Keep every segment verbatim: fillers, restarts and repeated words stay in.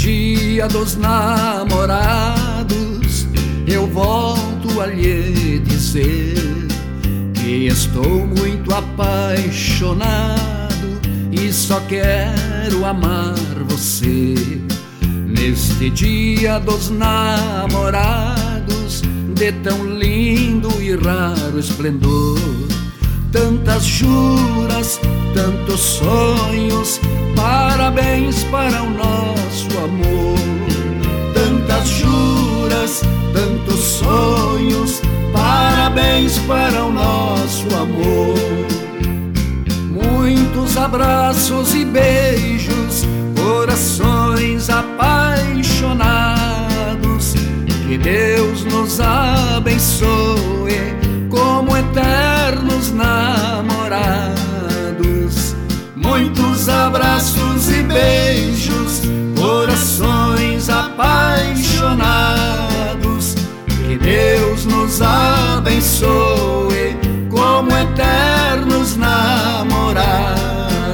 Dia dos namorados, eu volto a lhe dizer que estou muito apaixonado e só quero amar você. Neste dia dos namorados, de tão lindo e raro esplendor, tantas juras, tantos sonhos, parabéns para o nosso amor. Tantas juras, tantos sonhos, parabéns para o nosso amor. Muitos abraços e beijos, corações apaixonados, que Deus nos abençoe como eternos namorados. Muitos abraços e beijos, corações apaixonados, que Deus nos abençoe como eternos namorados.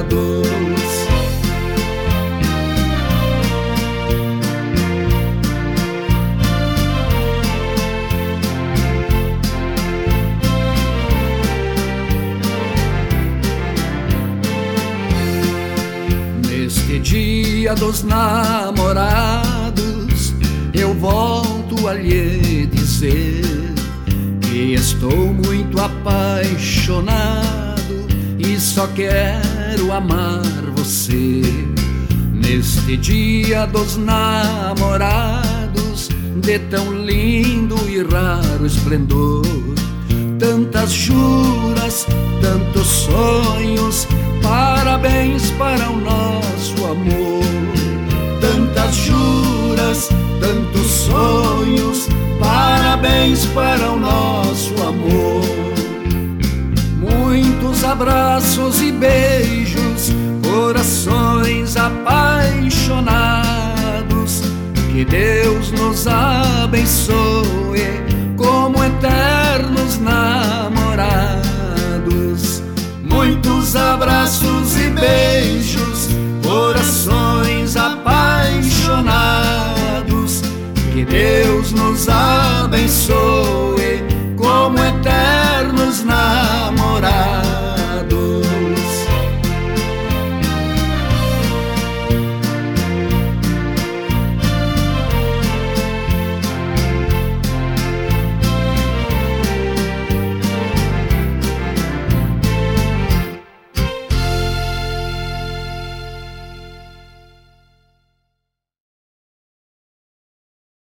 Neste dia dos namorados, eu volto a lhe dizer que estou muito apaixonado e só quero amar você. Neste dia dos namorados, de tão lindo e raro esplendor, tantas juras, tantos sonhos, parabéns para o nosso amor. Tantas juras, tantos sonhos, parabéns para o nosso amor. Muitos abraços e beijos, corações apaixonados, que Deus nos abençoe como eternos namorados. Muitos abraços e beijos, corações apaixonados, que Deus nos abençoe como eternos namorados.